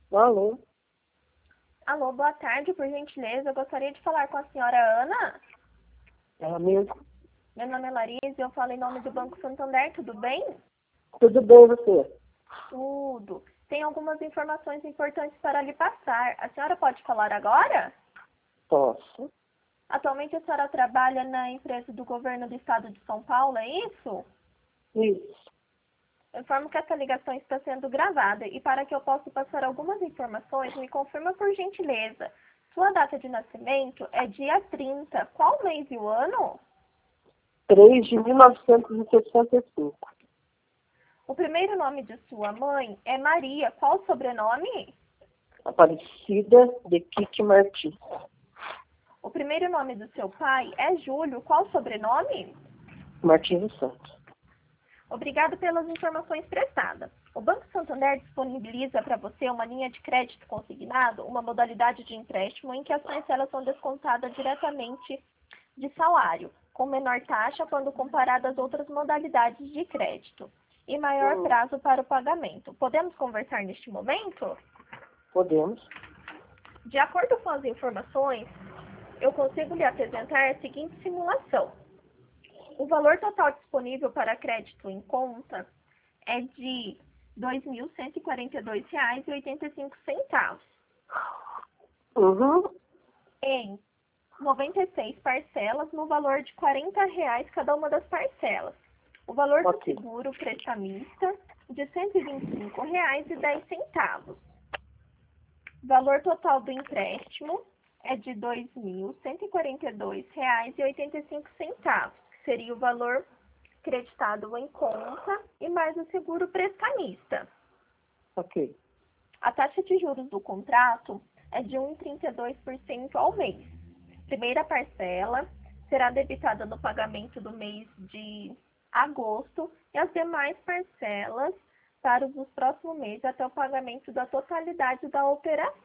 Alô? Alô, boa tarde, por gentileza. Eu gostaria de falar com a senhora Ana. Ela mesmo? Meu nome é Larissa e eu falo em nome do Banco Santander, tudo bem? Tudo bem, você? Tudo. Tem algumas informações importantes para lhe passar. A senhora pode falar agora? Posso? Atualmente a senhora trabalha na empresa do governo do estado de São Paulo, é isso? Isso. Eu informo que essa ligação está sendo gravada e para que eu possa passar algumas informações, me confirma por gentileza. Sua data de nascimento é dia 30. Qual mês e o ano? 3 de 1965. O primeiro nome de sua mãe é Maria. Qual o sobrenome? Aparecida de Kiki Martins. O primeiro nome do seu pai é Júlio. Qual o sobrenome? Martins dos Santos. Obrigado pelas informações prestadas. O Banco Santander disponibiliza para você uma linha de crédito consignado, uma modalidade de empréstimo em que as parcelas são descontadas diretamente de salário, com menor taxa quando comparado às outras modalidades de crédito, e maior prazo para o pagamento. Podemos conversar neste momento? Podemos? De acordo com as informações, eu consigo lhe apresentar a seguinte simulação. O valor total disponível para crédito em conta é de R$ 2.142,85 Uhum. em 96 parcelas no valor de R$ 40 cada uma das parcelas. O valor do Ok. seguro prestamista de R$ 125,10. O valor total do empréstimo é de R$ 2.142,85, que seria o valor creditado em conta e mais o seguro prestamista. Ok. A taxa de juros do contrato é de 1,32% ao mês. Primeira parcela será debitada no pagamento do mês de agosto e as demais parcelas para os próximos meses até o pagamento da totalidade da operação.